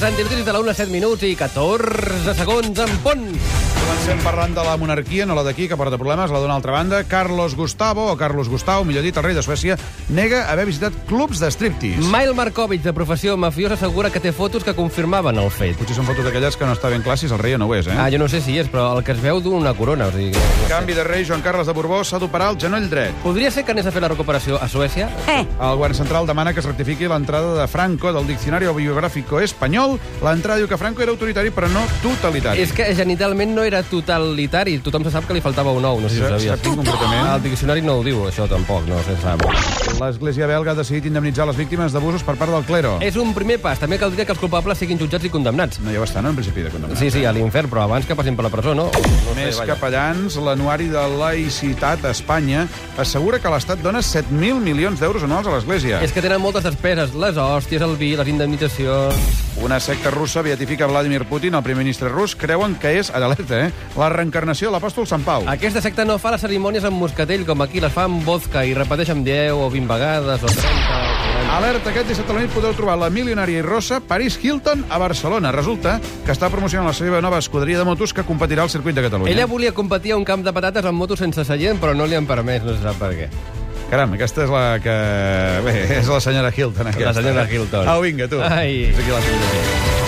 Santi, notícies de la 1 a 7 minuts i 14 segons en punt. Comencem parlant de la monarquia, no la d'aquí, que porta problemes, la d'una altra banda. Carlos Gustavo, millor dit, el rei de Suècia, nega haver visitat clubs de striptease. Mail Markovic, de professió mafiós, assegura que té fotos que confirmaven el fet. Potser són fotos d'aquelles que no està ben clar si és el rei o no ho és, Jo no sé si és, però el que es veu d'una corona. O sigui, no Canvi de rei, Joan Carles de Borbó s'ha d'operar el genoll dret. Podria ser que anés a fer la recuperació a Suècia? El govern central demana que es rectifiqui l'entrada de Franco del Diccionario Biográfico Espanyol. L'entrada diu que Franco era autoritari, però no totalitari. És que genitalment no era totalitari. Tothom se sap que li faltava un ou, no sé si ho sabies. Sap quin comportament? El diccionari no ho diu, això tampoc, no se sap. L'Església belga ha decidit indemnitzar les víctimes d'abusos per part del clero. És un primer pas. També caldria que els culpables siguin jutjats i condemnats. No, ja ho estan, en principi, de condemnats. Sí, a l'infern, però abans que passin per la presó, no? Més capellans, l'anuari de laïcitat a Espanya assegura que l'Estat dona 7.000 milions d'euros anuals a l'Església. És que tenen moltes despeses, les hòsties, el vi, les indemnitzacions... Una secta russa beatifica Vladimir Putin, el primer ministre rus, creuen que és, alerta, la reencarnació de l'apòstol Sant Pau. Aquesta secta no fa les cerimònies amb moscatell, com aquí, les fa amb vodka i repeteix amb 10 o 20 vegades o 30... Alerta, aquest dissabte a la nit podeu trobar la milionària i rossa Paris Hilton a Barcelona. Resulta que està promocionant la seva nova escuderia de motos que competirà al circuit de Catalunya. Ella volia competir a un camp de patates amb motos sense seient, però no li han permès, no se sap per què. Caram, aquesta és la que... Bé, és la senyora Hilton, aquesta. La senyora Hilton. Au, vinga, tu. Ai. Fins aquí la